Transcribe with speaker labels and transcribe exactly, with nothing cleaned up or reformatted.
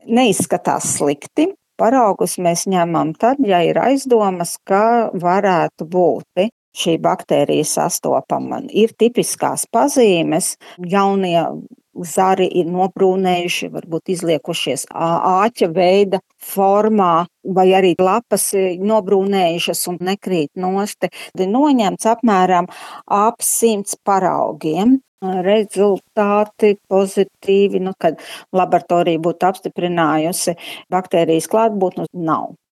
Speaker 1: neizskatās slikti. Paraugus mēs ņemam tad, ja ir aizdomas, ka varētu būt šī baktērija sastopama. Ir tipiskās pazīmes, jaunie zari ir nobrūnējuši, varbūt izliekušies āķa veida formā, vai arī lapas nobrūnējušas un nekrīt nost. Noņemts apmēram ap simts paraugiem. Rezultāti pozitīvi, nu, kad laboratorija būtu apstiprinājusi baktērijas klātbūtni, nav.